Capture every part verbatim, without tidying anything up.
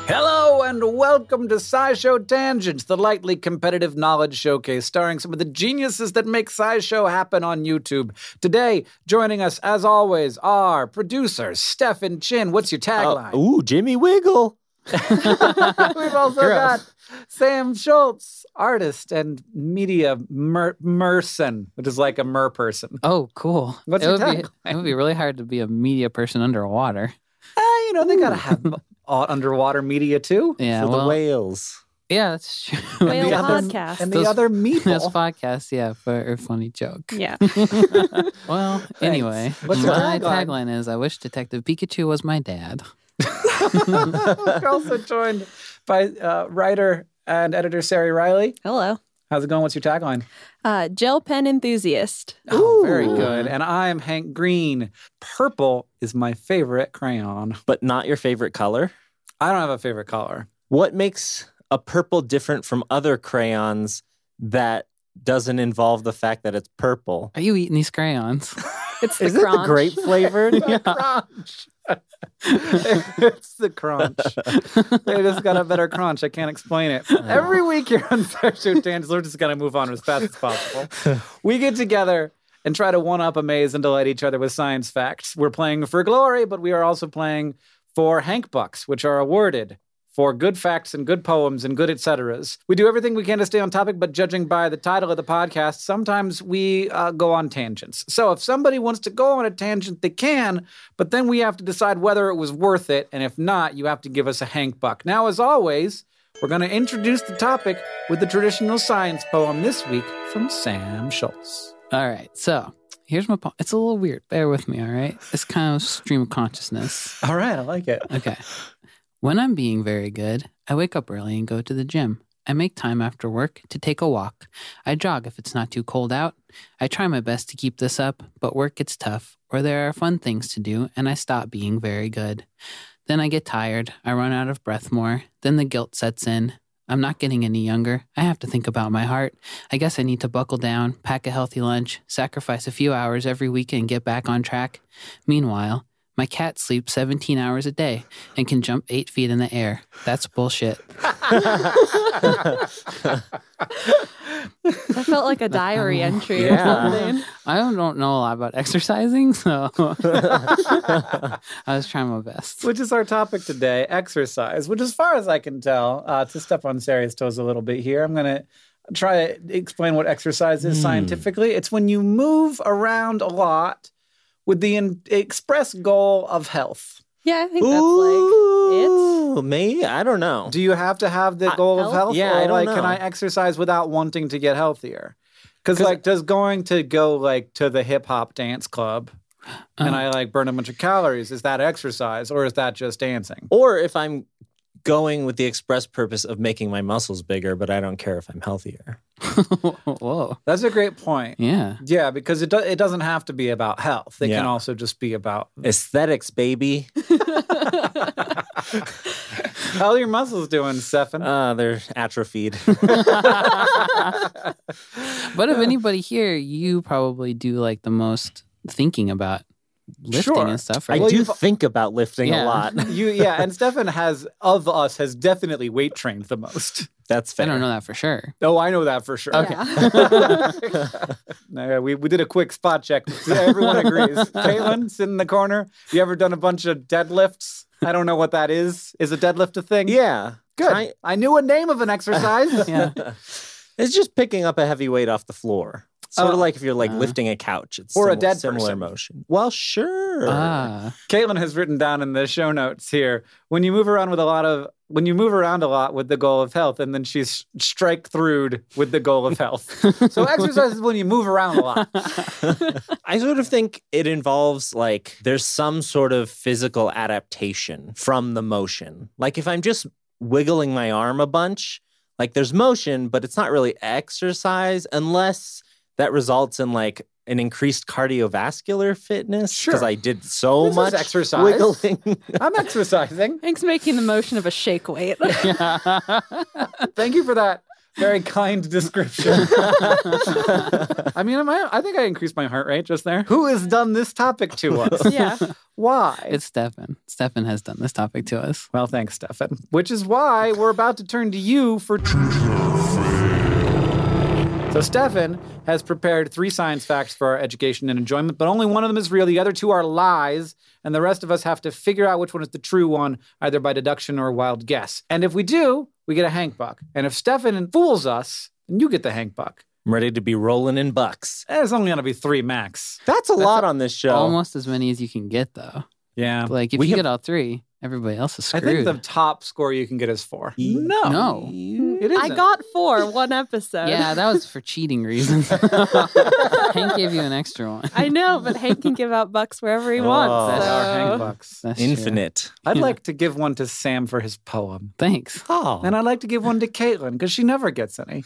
Hello and welcome to SciShow Tangents, the lightly competitive knowledge showcase starring some of the geniuses that make SciShow happen on YouTube. Today, joining us as always are producers Stefan Chin. What's your tagline? Uh, ooh, Jimmy Wiggle. We've also Gross. got Sam Schultz, artist and media mer- merson, which is like a mer person. Oh, cool. What's it your would be, tagline? It would be really hard to be a media person underwater. Ah, you know, they gotta have uh, underwater media too. Yeah, For well, the whales. yeah, that's true. Whale the other- podcast. And the Those- other This meeple. podcast, yeah, for a funny joke. yeah. Well, anyway, What's your my tagline? tagline is, I wish Detective Pikachu was my dad. We're also joined by uh, writer and editor Sari Riley. Hello. How's it going? What's your tagline? Uh, gel pen enthusiast. Oh, very Ooh. good. And I'm Hank Green. Purple is my favorite crayon. But not your favorite color? I don't have a favorite color. What makes a purple different from other crayons that doesn't involve the fact that it's purple? Are you eating these crayons? It's the Is it the crunch. grape flavored? The crunch. It's the crunch. They just got a better crunch. I can't explain it. Every week here on SciShow Tangents, we're just going to move on as fast as possible. We get together and try to one-up, amaze, and delight each other with science facts. We're playing for glory, but we are also playing for Hank Bucks, which are awarded for good facts and good poems and good et ceteras. We do everything we can to stay on topic, but judging by the title of the podcast, sometimes we uh, go on tangents. So if somebody wants to go on a tangent, they can, but then we have to decide whether it was worth it, and if not, you have to give us a Hank Buck. Now, as always, we're going to introduce the topic with the traditional science poem this week from Sam Schultz. All right, so here's my po- It's a little weird. Bear with me, all right? It's kind of stream of consciousness. All right, I like it. Okay. When I'm being very good, I wake up early and go to the gym. I make time after work to take a walk. I jog if it's not too cold out. I try my best to keep this up, but work gets tough, or there are fun things to do, and I stop being very good. Then I get tired. I run out of breath more. Then the guilt sets in. I'm not getting any younger. I have to think about my heart. I guess I need to buckle down, pack a healthy lunch, sacrifice a few hours every week and get back on track. Meanwhile, my cat sleeps seventeen hours a day and can jump eight feet in the air. That's bullshit. That felt like a diary entry or Yeah. something. I don't, don't know a lot about exercising, so I was trying my best. Which is our topic today, exercise, which as far as I can tell, uh, to step on Sari's toes a little bit here, I'm going to try to explain what exercise is Hmm. scientifically. It's when you move around a lot with the in- express goal of health. Yeah, I think that's like Ooh, me? I don't know. Do you have to have the goal of health? health? Yeah, or I don't like, know. can I exercise without wanting to get healthier? Because 'Cause- like, does going to go like to the hip hop dance club and Uh, I like burn a bunch of calories, is that exercise or is that just dancing? Or if I'm going with the express purpose of making my muscles bigger, but I don't care if I'm healthier. Whoa. That's a great point. Yeah. Yeah, because it do- it doesn't have to be about health. It can Yeah. also just be about Aesthetics, baby. how are your muscles doing, Stefan. Uh, they're atrophied. But of anybody here, you probably do like the most thinking about lifting Sure. and stuff, I right? Well, do you've- think about lifting Yeah. a lot. you yeah, and Stefan has of us has definitely weight trained the most. That's I fair. don't know that for sure. Oh, I know that for sure. Okay. No, we we did a quick spot check. Everyone agrees. Caitlin, sit in the corner. You ever done a bunch of deadlifts? I don't know what that is. Is a deadlift a thing? Yeah. Good. Ki- I knew a name of an exercise. Yeah. It's just picking up a heavy weight off the floor. Sort Oh. of like if you're like Uh. lifting a couch. It's Or a sim- dead similar person. motion. Well, sure. Ah. Caitlin has written down in the show notes here, when you move around with a lot of, when you move around a lot with the goal of health, and then she's strike through with the goal of health. So exercise is when you move around a lot. I sort of think it involves like there's some sort of physical adaptation from the motion. Like if I'm just wiggling my arm a bunch, like there's motion, but it's not really exercise unless that results in like an increased cardiovascular fitness. Sure. Because I did so This is much exercise. wiggling. I'm exercising. Hank's making the motion of a shake weight. Thank you for that Very kind description. I mean, am I, I think I increased my heart rate just there. Who has done this topic to us? Yeah. Why? It's Stefan. Stefan has done this topic to us. Well, thanks, Stefan. Which is why we're about to turn to you for So Stefan has prepared three science facts for our education and enjoyment, but only one of them is real. The other two are lies, and the rest of us have to figure out which one is the true one, either by deduction or a wild guess. And if we do, we get a Hank Buck. And if Stefan fools us, then you get the Hank Buck. I'm ready to be rolling in bucks. There's only going to be three max. That's a lot on this show. Almost as many as you can get, though. Yeah. Like, if We you have- get all three, everybody else is I screwed. think the top score you can get is four. No. No. It I isn't. got four one episode. Yeah, that was for cheating reasons. Hank gave you an extra one. I know, but Hank can give out bucks wherever he Oh. wants. That's our so- Hank Bucks. That's true. Infinite. I'd Yeah. like to give one to Sam for his poem. Thanks. Oh, And I'd like to give one to Caitlin because she never gets any.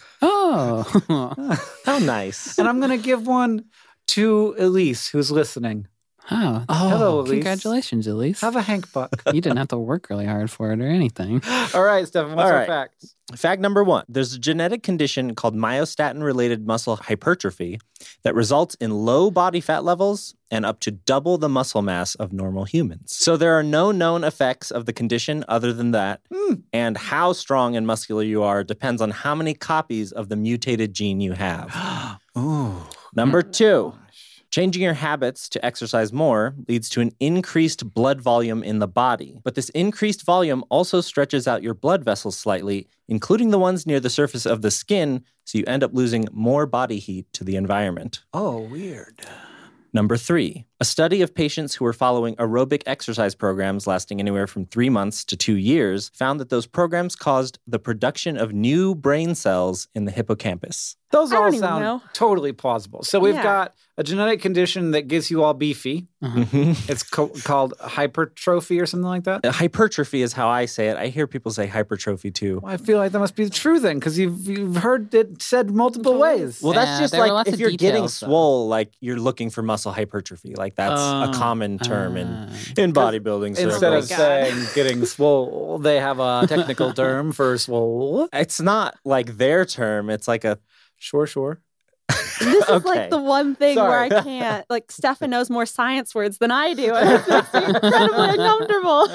Oh. how nice. And I'm going to give one to Elise, who's listening. Oh. Hello, Elise. Congratulations, Elise. Have a Hank Buck. You didn't have to work really hard for it or anything. All right, Stefan, what's All our right. facts? Fact number one, there's a genetic condition called myostatin-related muscle hypertrophy that results in low body fat levels and up to double the muscle mass of normal humans. So there are no known effects of the condition other than that, and how strong and muscular you are depends on how many copies of the mutated gene you have. Ooh. Number two, changing your habits to exercise more leads to an increased blood volume in the body. But this increased volume also stretches out your blood vessels slightly, including the ones near the surface of the skin, so you end up losing more body heat to the environment. Oh, weird. Number three, a study of patients who were following aerobic exercise programs lasting anywhere from three months to two years found that those programs caused the production of new brain cells in the hippocampus. Those I all don't even sound know. totally plausible. So we've Yeah. got a genetic condition that gets you all beefy. It's co- called hypertrophy or something like that. Uh, Hypertrophy is how I say it. I hear people say hypertrophy too. Well, I feel like that must be true then, because you've, you've heard it said multiple ways. Well, Yeah, that's just there were like lots if of you're getting details, though. swole, like you're looking for muscle hypertrophy. Like that's Oh. a common term in, Ah. in bodybuilding circles. Instead of God. saying getting swole, they have a technical term for swole. It's not like their term. It's like a Sure, sure. This is Okay. like the one thing where I Sorry. can't. Like, Stefan knows more science words than I do, and it makes me incredibly uncomfortable.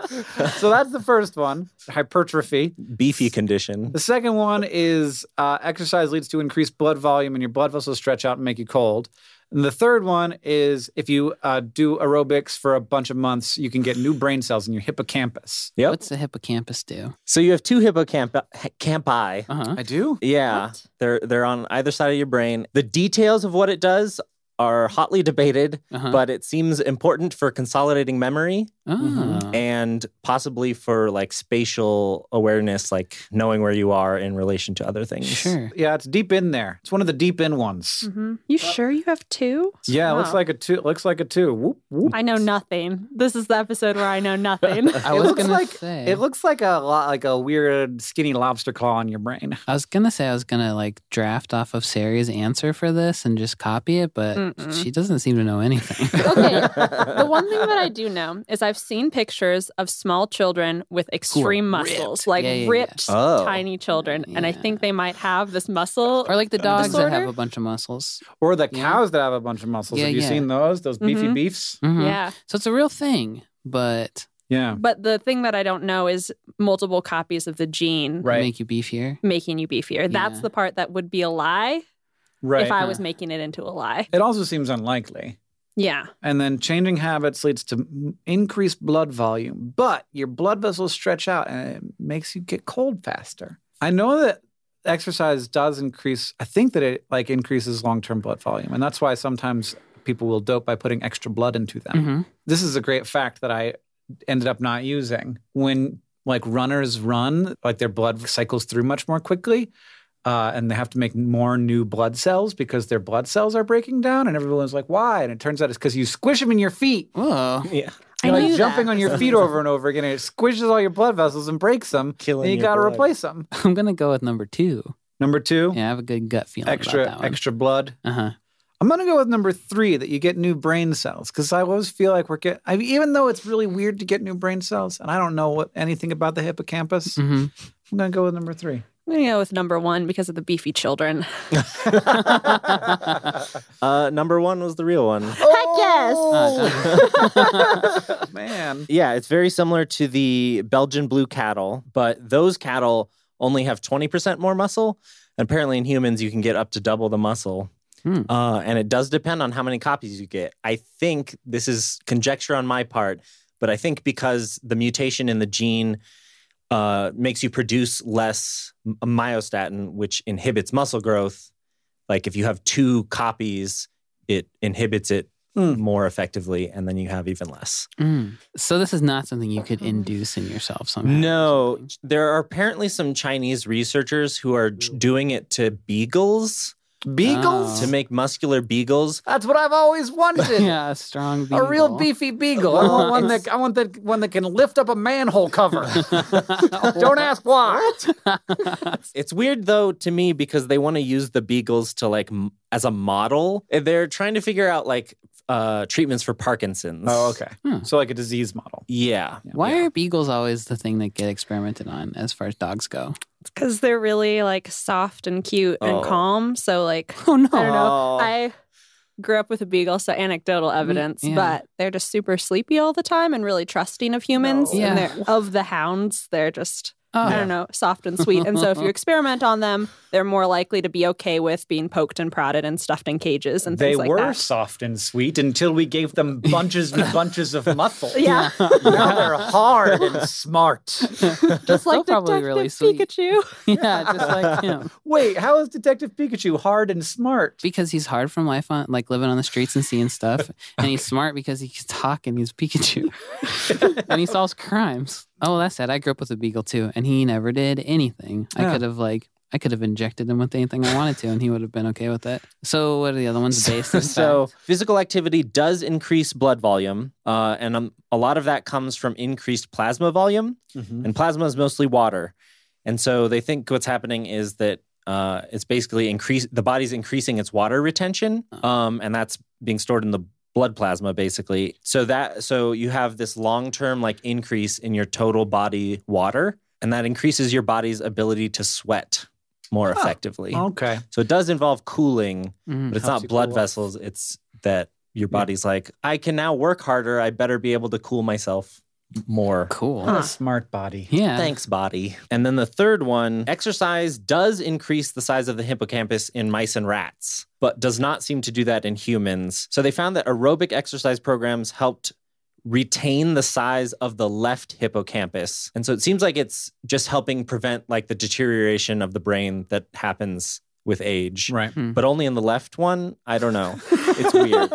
So that's the first one, hypertrophy. beefy condition. The second one is uh, exercise leads to increased blood volume and your blood vessels stretch out and make you cold. And the third one is if you uh, do aerobics for a bunch of months, you can get new brain cells in your hippocampus. Yep. What's the hippocampus do? So you have two hippocampi. Campi. Uh-huh. I do? Yeah, What? they're they're on either side of your brain. The details of what it does are hotly debated, Uh-huh. but it seems important for consolidating memory Oh. and possibly for like spatial awareness, like knowing where you are in relation to other things. Sure. Yeah, it's deep in there. It's one of the deep in ones. Mhm. You sure you have two? Yeah, it looks Wow. like a two. Looks like a two. Whoop, whoop. I know nothing. This is the episode where I know nothing. I It was looks gonna like say. it looks like a lot like a weird skinny lobster claw on your brain. I was gonna say I was gonna like draft off of Sari's answer for this and just copy it, but Mm-mm. she doesn't seem to know anything. Okay. The one thing that I do know is I've seen pictures of small children with extreme muscles, ripped. like Yeah, yeah, yeah. ripped Oh. tiny children. And I Yeah. think they might have this muscle. Or like the dogs that disorder? have a bunch of muscles. Or the Yeah. cows that have a bunch of muscles. Yeah, have you yeah. seen those? Those beefy Mhm. beefs? Mhm. Yeah. So it's a real thing, but Yeah. But the thing that I don't know is multiple copies of the gene Right. make you beefier. making you beefier. That's Yeah. the part that would be a lie Right. if I Huh. was making it into a lie. It also seems unlikely. Yeah. And then changing habits leads to m- increased blood volume, but your blood vessels stretch out and it makes you get cold faster. I know that exercise does increase, I think that it like increases long-term blood volume. And that's why sometimes people will dope by putting extra blood into them. Mm-hmm. This is a great fact that I ended up not using. When like runners run, like their blood cycles through much more quickly. Uh, and they have to make more new blood cells because their blood cells are breaking down. And everyone's like, why? And it turns out it's because you squish them in your feet. Whoa. Yeah. I You're like knew jumping that. on your feet over and over again. And it squishes all your blood vessels and breaks them. Killing and you your got to blood. replace them. I'm gonna go with number two. Number two, Yeah, I have a good gut feeling extra about that one. extra blood. Uh-huh. I'm going to go with number three, that you get new brain cells. Because I always feel like we're getting, I mean, even though it's really weird to get new brain cells, and I don't know what anything about the hippocampus, Mm-hmm. I'm going to go with number three. I'm going to go with number one because of the beefy children. uh, number one was the real one. Oh, man. Yeah, it's very similar to the Belgian blue cattle, but those cattle only have twenty percent more muscle. And apparently in humans, you can get up to double the muscle. Hmm. Uh, and it does depend on how many copies you get. I think this is conjecture on my part, but I think because the mutation in the gene uh, makes you produce less myostatin, which inhibits muscle growth. Like if you have two copies, it inhibits it mm. more effectively, and then you have even less. Mm. So this is not something you could induce in yourself somehow? No. There are apparently some Chinese researchers who are doing it to beagles. Beagles? Oh. To make muscular beagles. That's what I've always wanted. Yeah, a strong beagle. A real beefy beagle. I want one that I want that one that can lift up a manhole cover. Don't ask why. It's weird though to me because they want to use the beagles to like m- as a model. They're trying to figure out like uh, treatments for Parkinson's. Oh, okay. Hmm. So like a disease model. Yeah. Why yeah. are beagles always the thing that get experimented on as far as dogs go? It's because they're really like soft and cute and Oh. calm. So like, Oh no! I don't know. Oh. I grew up with a beagle, so anecdotal evidence, yeah. but they're just super sleepy all the time and really trusting of humans. No. And Yeah. they're of the hounds, they're just Oh. I don't know, soft and sweet. And so if you experiment on them, they're more likely to be okay with being poked and prodded and stuffed in cages and They things like were that. soft and sweet until we gave them bunches and bunches of muscle. Yeah. Now they're hard and smart. Just like Still probably Detective really sweet. Pikachu. Yeah, just like him. Wait, how is Detective Pikachu hard and smart? Because he's hard from life on, like living on the streets and seeing stuff, and he's smart because he can talk and he's Pikachu, and he solves crimes. Oh, that's sad. I grew up with a beagle too, and he never did anything. I Yeah. could have like, I could have injected him with anything I wanted to, and he would have been okay with it. So, what are the other ones based on? So fact? physical activity does increase blood volume, uh, and um, a lot of that comes from increased plasma volume, Mm-hmm. and plasma is mostly water. And so they think what's happening is that uh, it's basically increase the body's increasing its water retention, um, and that's being stored in the blood plasma basically. So that so you have this long-term like increase in your total body water, and that increases your body's ability to sweat more Oh. effectively. Okay. So it does involve cooling, Mhm. but it's Helps not you blood cool off. vessels. It's that your body's like, I can now work harder. I better be able to cool myself more. Cool. What a smart body. Yeah. Thanks, body. And then the third one, exercise does increase the size of the hippocampus in mice and rats, but does not seem to do that in humans. So they found that aerobic exercise programs helped retain the size of the left hippocampus. And so it seems like it's just helping prevent like the deterioration of the brain that happens with age. Right. But only in the left one? I don't know. It's weird.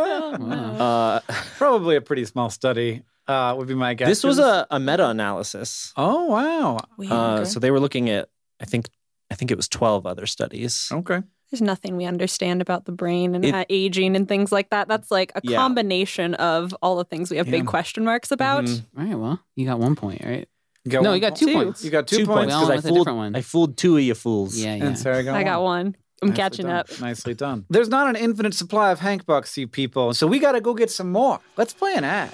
Wow. Uh, Probably a pretty small study, uh, would be my guess. this was a, a meta-analysis. Oh, wow. Weird. Uh, so they were looking at, I think, I think it was twelve other studies. Okay. There's nothing we understand about the brain and It- uh, aging and things like that. That's like a Yeah. combination of all the things we have Yeah. big question marks about. Mhm. All right. Well, you got one point, right? You got No, one you got point? two Two. points. You got two, Two points. points Well, because I with a fooled. different one. I fooled two of you fools. Yeah, yeah. And Sarah got I got one. one. I'm Nicely catching done. up. Nicely done. There's not an infinite supply of Hank Bucks, you people, so we got to go get some more. Let's play an ad.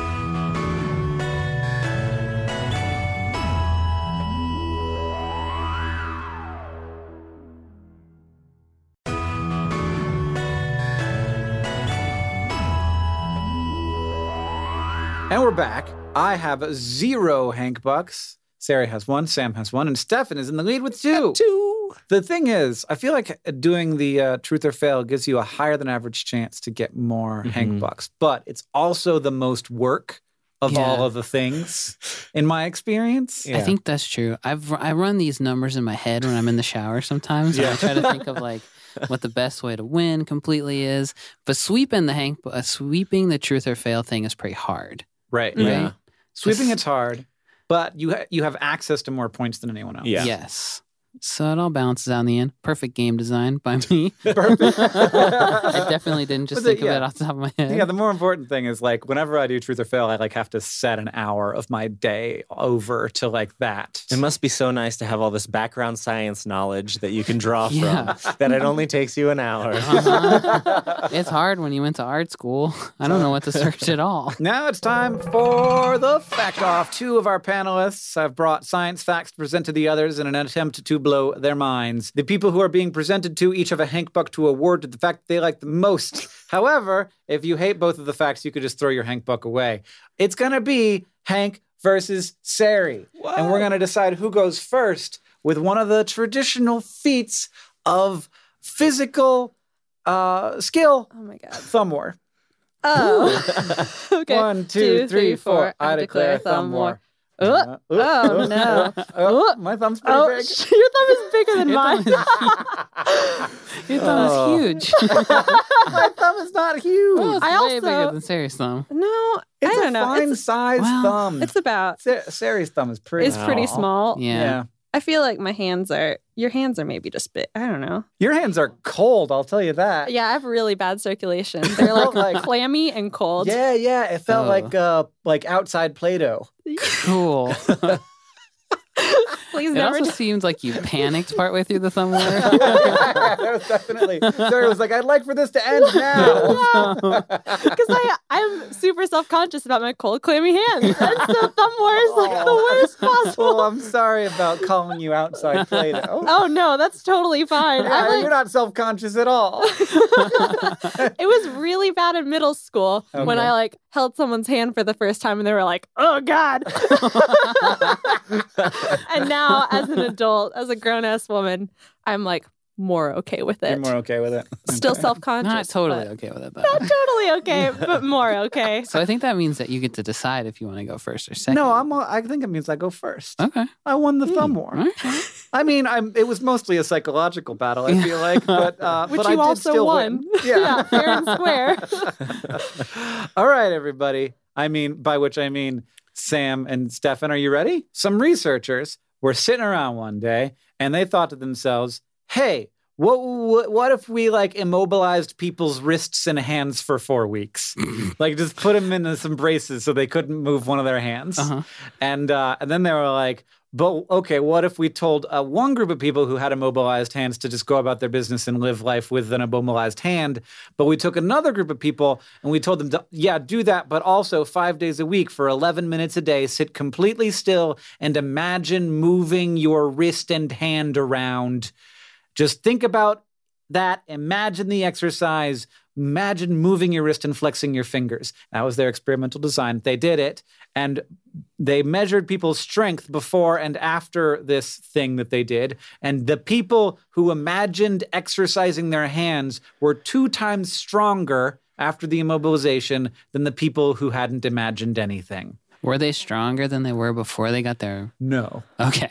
And we're back. I have zero Hank Bucks. Sarah has one, Sam has one, and Stefan is in the lead with two. Two. The thing is, I feel like doing the uh, truth or fail gives you a higher than average chance to get more Hank Bucks, but it's also the most work of Yeah. all of the things, in my experience. I think that's true. I've I run these numbers in my head when I'm in the shower sometimes. And I try to think of like what the best way to win completely is. But sweeping the Hank, uh, sweeping the truth or fail thing is pretty hard. Right. Yeah. Right? Sweeping it's hard, but you ha- you have access to more points than anyone else. Yeah. Yes. So it all balances out in the end. Perfect game design by me. Perfect. I definitely didn't just But the- think of yeah. it off the top of my head. Yeah, the more important thing is like whenever I do truth or fail, I like have to set an hour of my day over to like that. It must be so nice to have all this background science knowledge that you can draw Yeah. from. That it only takes you an hour. Uh-huh. It's hard when you went to art school. I don't know what to search at all. Now it's time for the fact off. Two of our panelists have brought science facts to present to the others in an attempt to blow their minds. The people who are being presented to each have a Hank Buck to award to the fact they like the most. However, if you hate both of the facts, you could just throw your Hank Buck away. It's going to be Hank versus Sari. Whoa. And we're going to decide who goes first with one of the traditional feats of physical uh, skill. Oh my God. Thumb war. Oh. Okay. One, two, three, four. I declare thumb war. Oh, Uh, oh, no. oh, my thumb's pretty Oh, big. your thumb is bigger than Your mine. thumb Your thumb Oh. is huge. My thumb is not huge. Well, it's I way also- bigger than Sari's thumb. No, it's I don't a know. fine It's, size Wow. thumb. it's about, Sa- Sari's thumb is pretty it's pretty Wow. small. Yeah. Yeah. I feel like my hands are, your hands are maybe just big. I don't know. Your hands are cold, I'll tell you that. Yeah, I have really bad circulation. They're like, Like- clammy and cold. Yeah, yeah. It felt Oh. like uh like outside Play-Doh. Cool. Please It never also do. seems like you panicked partway through the thumb war. That was definitely. Sari was like, I'd like for this to end now. Because I, I'm super self-conscious about my cold, clammy hands. And so thumb war is like the worst possible. Well, I'm sorry about calling you outside Play-Doh. Oh, no, that's totally fine. Yeah, I'm like, you're not self-conscious at all. it was really bad in middle school when Okay. I like held someone's hand for the first time and they were like, oh God. And now as an adult, as a grown-ass woman, I'm like more okay with it. You're more okay with it. Still self-conscious. Not totally but- okay with it, though. Not totally okay, but more okay. So I think that means that you get to decide if you want to go first or second. No, I'm. I think it means I go first. Okay. I won the thumb war. Okay. I mean, I'm. It was mostly a psychological battle. I feel like, but uh, Which but I you did also still won. win. Yeah, fair and square. All right, everybody. I mean, by which I mean Sam and Stefan. Are you ready? Some researchers were sitting around one day and they thought to themselves, "Hey, what what, what if we like immobilized people's wrists and hands for four weeks? Like just put them into some braces so they couldn't move one of their hands." Uh-huh. And uh, and then they were like, but okay, what if we told uh, one group of people who had immobilized hands to just go about their business and live life with an immobilized hand, but we took another group of people and we told them, to, yeah, do that, but also five days a week for eleven minutes a day, sit completely still and imagine moving your wrist and hand around. Just think about that. Imagine the exercise. Imagine moving your wrist and flexing your fingers. That was their experimental design. They did it, and they measured people's strength before and after this thing that they did. And the people who imagined exercising their hands were two times stronger after the immobilization than the people who hadn't imagined anything. Were they stronger than they were before they got their... No. Okay.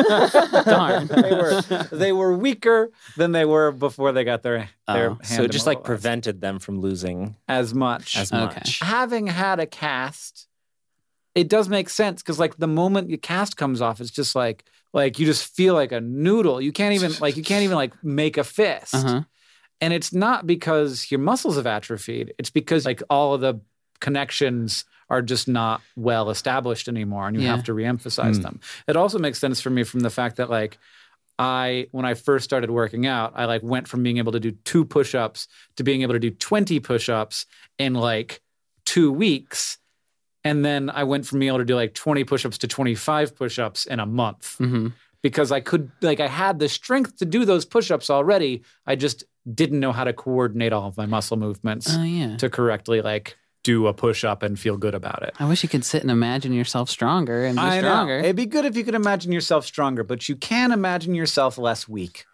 Darn. They were they were weaker than they were before they got their, their Oh, hand So it just like immobilized. prevented them from losing as much. as Okay. much. Having had a cast, it does make sense because like the moment your cast comes off, it's just like like you just feel like a noodle. You can't even like you can't even like make a fist. Uh-huh. And it's not because your muscles have atrophied. It's because like all of the connections are just not well established anymore and you Yeah. have to reemphasize Hmm. them. It also makes sense for me from the fact that like I, when I first started working out, I like went from being able to do two push-ups to being able to do twenty push-ups in like two weeks. And then I went from being able to do like twenty push-ups to twenty-five push-ups in a month hmm because I could, like I had the strength to do those push-ups already. I just didn't know how to coordinate all of my muscle movements Oh, yeah. to correctly like do a push-up and feel good about it. I wish you could sit and imagine yourself stronger and be I know. stronger. It'd be good if you could imagine yourself stronger, but you can imagine yourself less weak.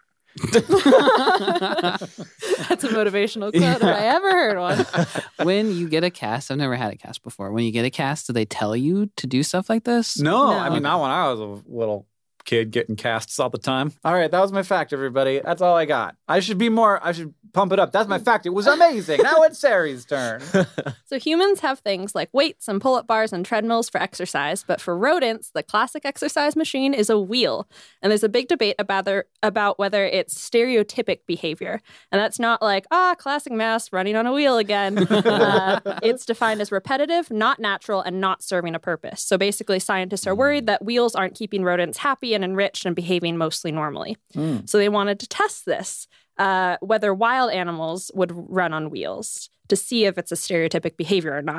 That's a motivational quote if I ever heard one. When you get a cast, I've never had a cast before. When you get a cast, do they tell you to do stuff like this? No, No. I mean, not when I was a little kid getting casts all the time. All right, that was my fact, everybody. That's all I got. I should be more, I should pump it up. That's my fact. It was amazing. Now it's Sari's turn. So humans have things like weights and pull-up bars and treadmills for exercise, but for rodents, the classic exercise machine is a wheel. And there's a big debate about, their, about whether it's stereotypic behavior. And that's not like, ah, classic mouse running on a wheel again. uh, it's defined as repetitive, not natural, and not serving a purpose. So basically, scientists are worried that wheels aren't keeping rodents happy and enriched and behaving mostly normally. Mm. So they wanted to test this. Uh, whether wild animals would run on wheels to see if it's a stereotypic behavior or not.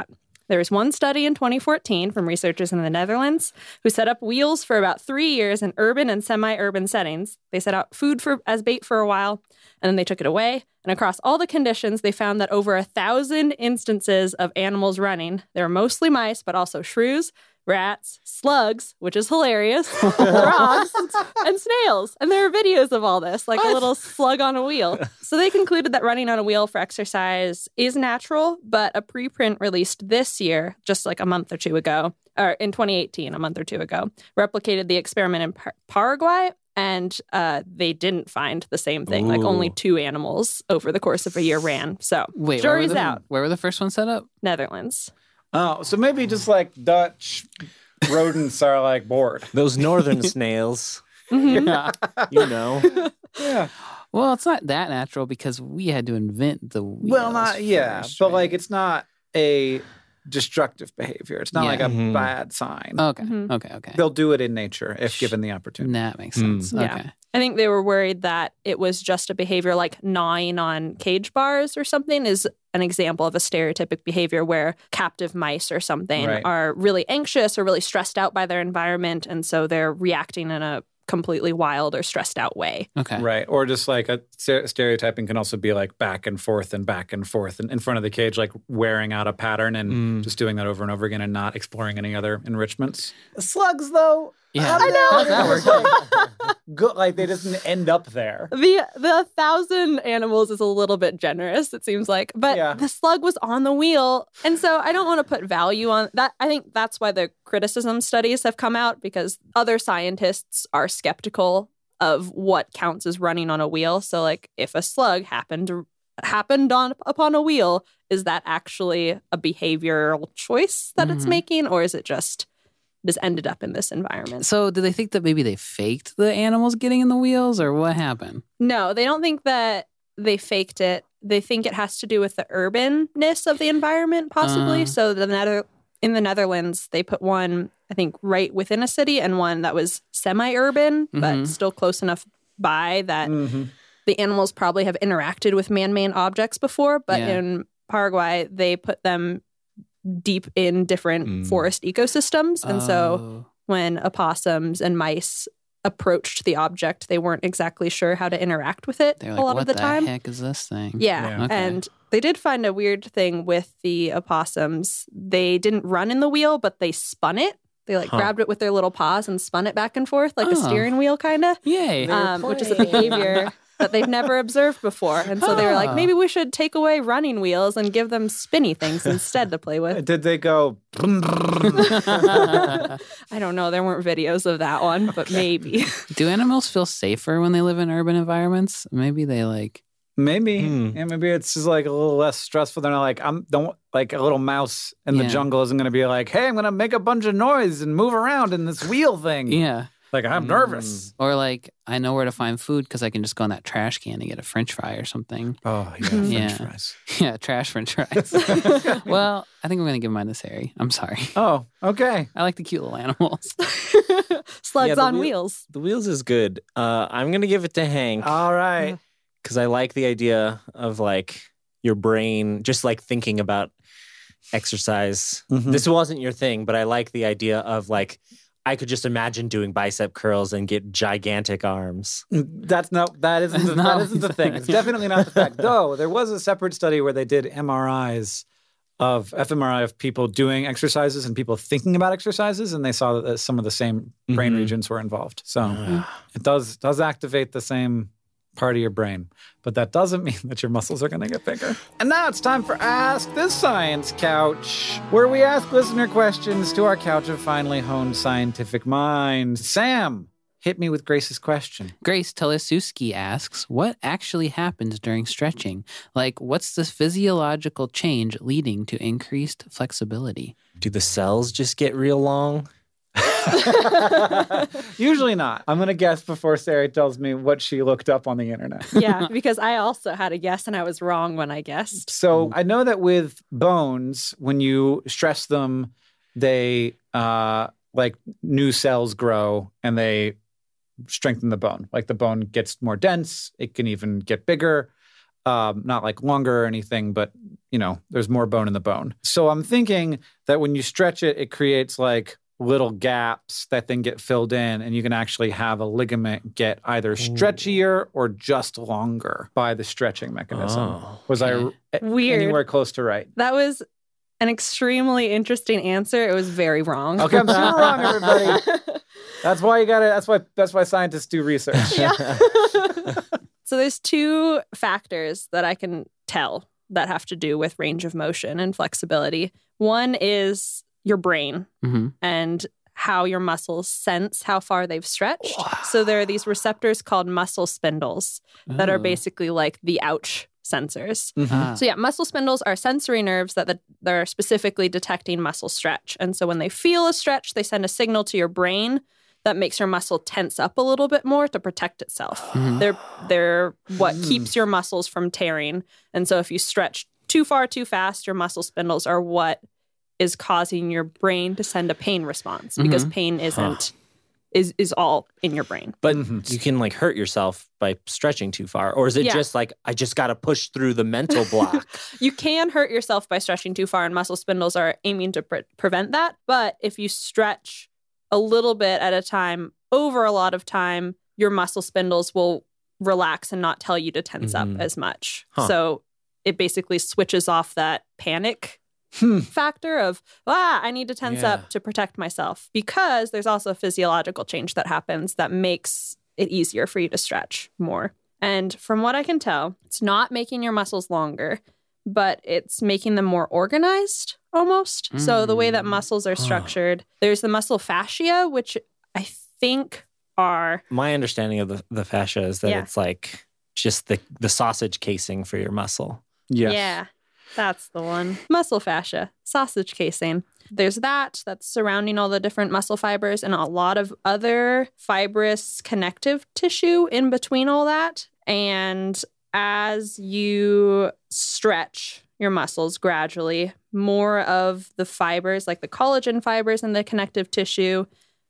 There was one study in twenty fourteen from researchers in the Netherlands who set up wheels for about three years in urban and semi-urban settings. They set out food for as bait for a while, and then they took it away. And across all the conditions, they found that over a thousand instances of animals running, they were mostly mice, but also shrews, rats, slugs, which is hilarious, frogs, and snails. And there are videos of all this, like what? A little slug on a wheel. So they concluded that running on a wheel for exercise is natural, but a preprint released this year, just like a month or two ago, or in twenty eighteen, a month or two ago, replicated the experiment in Par- Paraguay. And uh, they didn't find the same thing. Ooh. Like only two animals over the course of a year ran. So Wait, jury's where the, out. Where were the first ones set up? Netherlands. Oh, so maybe just like Dutch rodents are like bored. Those northern snails. Mm-hmm. Yeah. You know. Yeah. Well, it's not that natural because we had to invent the wheels. Well, not, yeah. first, But right? like it's not a destructive behavior. It's not Yeah. like a Mhm. bad sign. Okay, Mhm. okay, okay. They'll do it in nature if given the opportunity. That makes Mm. sense. Yeah. Okay. I think they were worried that it was just a behavior like gnawing on cage bars or something is an example of a stereotypic behavior where captive mice or something Right. are really anxious or really stressed out by their environment. And so they're reacting in a completely wild or stressed out way. Okay. Right. Or just like a st- stereotyping can also be like back and forth and back and forth and in front of the cage, like wearing out a pattern and Mm. just doing that over and over again and not exploring any other enrichments. Slugs, though. Yeah. I know. How's that work? Good, like they just end up there. The the thousand animals is a little bit generous, it seems like. But Yeah. the slug was on the wheel. And so I don't want to put value on that. I think that's why the criticism studies have come out, because other scientists are skeptical of what counts as running on a wheel. So like if a slug happened to happened on upon a wheel, is that actually a behavioral choice that it's Mhm. making, or is it just just ended up in this environment? So, do they think that maybe they faked the animals getting in the wheels, or what happened? No, they don't think that they faked it. They think it has to do with the urbanness of the environment, possibly. Uh. So the Nether- in the Netherlands, they put one, I think, right within a city and one that was semi-urban, but Mhm. still close enough by that Mhm. the animals probably have interacted with man-made objects before. But Yeah. in Paraguay, they put them deep in different Mm. forest ecosystems. And so Oh. when opossums and mice approached the object, they weren't exactly sure how to interact with it They're a like, lot what of the, the time. heck is this thing? Yeah. Yeah. Okay. And they did find a weird thing with the opossums. They didn't run in the wheel, but they spun it. They like Huh. grabbed it with their little paws and spun it back and forth like Oh. a steering wheel, kind of, Yay. They were um, which is a playing. behavior that they've never observed before. And so they were like, Huh. maybe we should take away running wheels and give them spinny things instead to play with. Did they go? I don't know. There weren't videos of that one, but maybe. Do animals feel safer when they live in urban environments? Maybe they like. Maybe. Hmm. Yeah, maybe it's just like a little less stressful. They're not like, I'm don't like a little mouse in the Yeah. jungle isn't going to be like, hey, I'm going to make a bunch of noise and move around in this wheel thing. Yeah. Like, I'm nervous. Or like, I know where to find food because I can just go in that trash can and get a French fry or something. Oh, yeah. Mhm. French Yeah. fries. Yeah, trash French fries. Well, I think I'm going to give mine to Sari. I'm sorry. Oh, okay. I like the cute little animals. Slugs Yeah, the on wheel- wheels. The wheels is good. Uh, I'm gonna give it to Hank All right. because I like the idea of like your brain just like thinking about exercise. Mhm. This wasn't your thing, but I like the idea of like I could just imagine doing bicep curls and get gigantic arms. That's not, that isn't, That's the, not that isn't what the thing. It's definitely not the fact. Though, there was a separate study where they did M R Is of fMRI of people doing exercises and people thinking about exercises, and they saw that some of the same brain Mhm. regions were involved. So it does does activate the same part of your brain, but that doesn't mean that your muscles are going to get bigger. And now it's time for Ask the Science Couch, where we ask listener questions to our couch of finely honed scientific minds. Sam, hit me with Grace's question. Grace Telesewski asks, what actually happens during stretching? Like, what's the physiological change leading to increased flexibility? Do the cells just get real long? Usually not. I'm going to guess before Sarah tells me what she looked up on the internet. Yeah, because I also had a guess and I was wrong when I guessed. So I know that with bones, when you stress them, they uh, like new cells grow and they strengthen the bone. Like the bone gets more dense. It can even get bigger. Um, not like longer or anything, but, you know, there's more bone in the bone. So I'm thinking that when you stretch it, it creates like little gaps that then get filled in, and you can actually have a ligament get either stretchier or just longer by the stretching mechanism. Oh, was okay. I Weird. anywhere close to right? That was an extremely interesting answer. It was very wrong. Okay, I'm super wrong, everybody. That's why you gotta, that's why, that's why scientists do research. Yeah. So there's two factors that I can tell that have to do with range of motion and flexibility. One is your brain Mm-hmm. and how your muscles sense how far they've stretched. So there are these receptors called muscle spindles that are basically like the ouch sensors. Ah. So yeah, muscle spindles are sensory nerves that, that are specifically detecting muscle stretch. And so when they feel a stretch, they send a signal to your brain that makes your muscle tense up a little bit more to protect itself. Mhm. They're they're what Mm. keeps your muscles from tearing. And so if you stretch too far too fast, your muscle spindles are what is causing your brain to send a pain response because pain isn't is is all in your brain. But Mhm. you can like hurt yourself by stretching too far. Or is it Yeah. just like, I just got to push through the mental block? You can hurt yourself by stretching too far, and muscle spindles are aiming to pre- prevent that. But if you stretch a little bit at a time over a lot of time, your muscle spindles will relax and not tell you to tense Mhm. up as much. Huh. So it basically switches off that panic Hmm. factor of, ah, I need to tense Yeah. up to protect myself, because there's also a physiological change that happens that makes it easier for you to stretch more. And from what I can tell, it's not making your muscles longer, but it's making them more organized almost. So the way that Mm. muscles are Huh. structured, there's the muscle fascia, which I think are, My understanding of the, the fascia is that Yeah. it's like just the, the sausage casing for your muscle. Yes. yeah, that's the one. Muscle fascia, sausage casing. There's that that's surrounding all the different muscle fibers and a lot of other fibrous connective tissue in between all that. And as you stretch your muscles gradually, more of the fibers, like the collagen fibers and the connective tissue,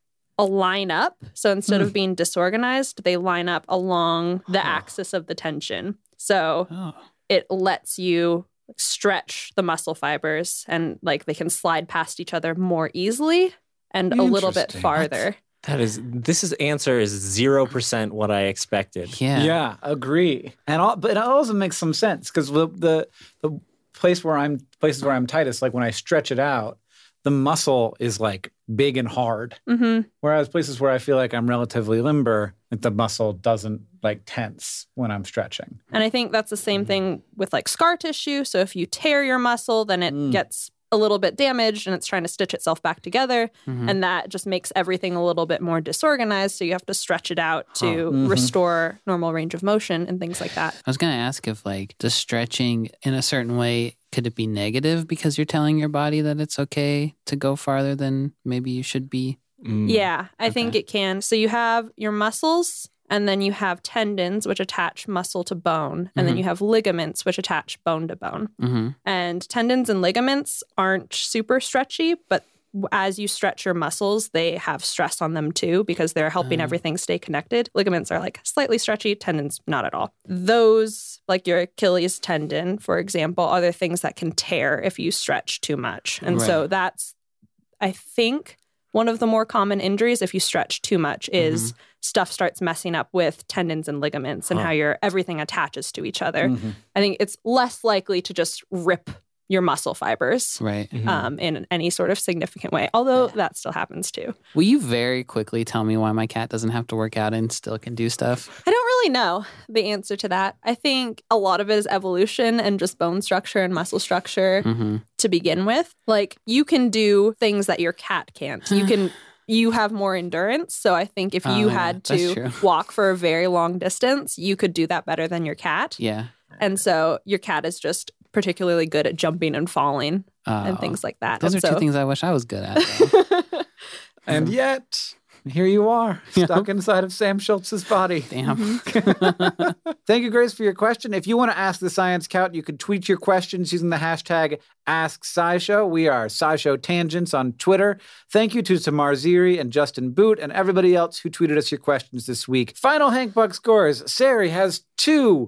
align up. So instead Hmm. of being disorganized, they line up along the Huh. axis of the tension. So Oh. it lets you stretch the muscle fibers, and like they can slide past each other more easily and a little bit Interesting. farther. That is, this is answer is zero percent what I expected. Yeah. Yeah, agree. And all, but it also makes some sense because the, the the place where I'm places where I'm tightest, like when I stretch it out, the muscle is like big and hard. hmm Whereas places where I feel like I'm relatively limber, like the muscle doesn't like tense when I'm stretching. And I think that's the same thing with like scar tissue. So if you tear your muscle, then it Mm. gets a little bit damaged and it's trying to stitch itself back together. Mhm. And that just makes everything a little bit more disorganized. So you have to stretch it out to Huh. Mhm. restore normal range of motion and things like that. I was going to ask if, like, does stretching in a certain way, could it be negative because you're telling your body that it's okay to go farther than maybe you should be? Mm. Yeah, I think Okay. it can. So you have your muscles, and then you have tendons, which attach muscle to bone, and then Mhm. you have ligaments, which attach bone to bone. Mm-hmm. And tendons and ligaments aren't super stretchy, but w- as you stretch your muscles, they have stress on them too because they're helping Oh. everything stay connected. Ligaments are like slightly stretchy, tendons not at all. Those, like your Achilles tendon, for example, are the things that can tear if you stretch too much. And so Right. that's, I think, one of the more common injuries if you stretch too much is stuff starts messing up with tendons and ligaments and Huh. how your everything attaches to each other. Mhm. I think it's less likely to just rip your muscle fibers Right. Mhm. um, in any sort of significant way, although that still happens too. Will you very quickly tell me why my cat doesn't have to work out and still can do stuff? I don't really know the answer to that. I think a lot of it is evolution and just bone structure and muscle structure Mm-hmm. to begin with. Like you can do things that your cat can't. You can you have more endurance. So I think if Oh, you yeah, had that's to true. walk for a very long distance, you could do that better than your cat. Yeah. And so your cat is just particularly good at jumping and falling and Oh. things like that. Those and are so, two things I wish I was good at. though. And yet, here you are, stuck inside of Sam Schultz's body. Damn. Thank you, Grace, for your question. If you want to ask the Science Count, you can tweet your questions using the hashtag AskSciShow. We are SciShow Tangents on Twitter. Thank you to Tamar Ziri and Justin Boot and everybody else who tweeted us your questions this week. Final Hank Buck scores. Sari has two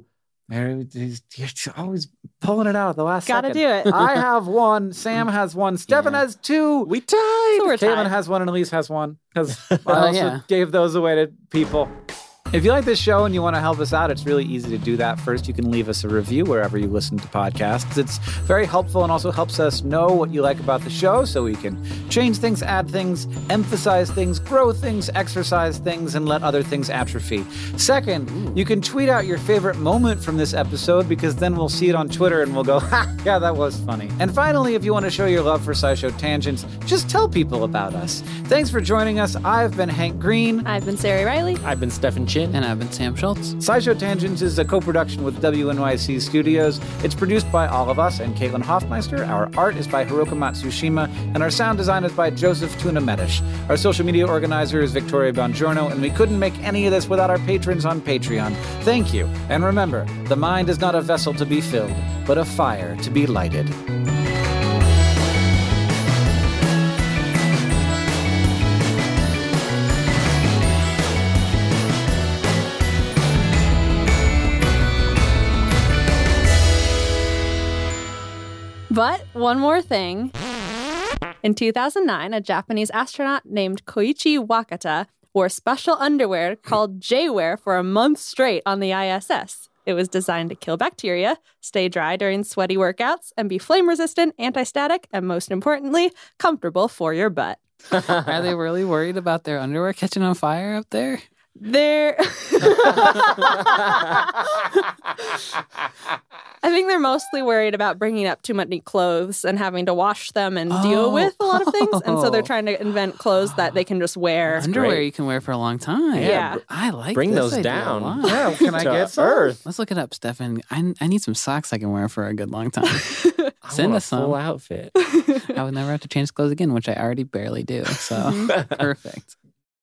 There, he's- You're always pulling it out at the last Gotta second. do it. I have one. Sam has one. Stefan Yeah. has two. We tied. So we're Caitlin tied. has one and Elise has one because I Oh, also yeah. gave those away to people. If you like this show and you want to help us out, it's really easy to do that. First, you can leave us a review wherever you listen to podcasts. It's very helpful and also helps us know what you like about the show so we can change things, add things, emphasize things, grow things, exercise things, and let other things atrophy. Second, you can tweet out your favorite moment from this episode because then we'll see it on Twitter and we'll go, ha, yeah, that was funny. And finally, if you want to show your love for SciShow Tangents, just tell people about us. Thanks for joining us. I've been Hank Green. I've been Sari Riley. I've been Stefan Chin. And I've been Sam Schultz. SciShow Tangents is a co-production with W N Y C Studios. It's produced by all of us and Caitlin Hoffmeister. Our art is by Hiroka Matsushima, and our sound design is by Joseph Tuna Medish. Our social media organizer is Victoria Bongiorno, and we couldn't make any of this without our patrons on Patreon. Thank you. And remember, the mind is not a vessel to be filled, but a fire to be lighted. But one more thing. In two thousand nine, a Japanese astronaut named Koichi Wakata wore special underwear called J-wear for a month straight on the I S S. It was designed to kill bacteria, stay dry during sweaty workouts, and be flame-resistant, anti-static, and most importantly, comfortable for your butt. Are they really worried about their underwear catching on fire up there? They're... I think they're mostly worried about bringing up too many clothes and having to wash them and deal Oh. with a lot of things. And so they're trying to invent clothes that they can just wear. Underwear great. you can wear for a long time. Yeah. I like Bring this those idea a down. lot. Yeah, can I To get some? Earth. Let's look it up, Stefan. I, I need some socks I can wear for a good long time. I Send want us a some. full outfit. I would never have to change clothes again, which I already barely do. So perfect.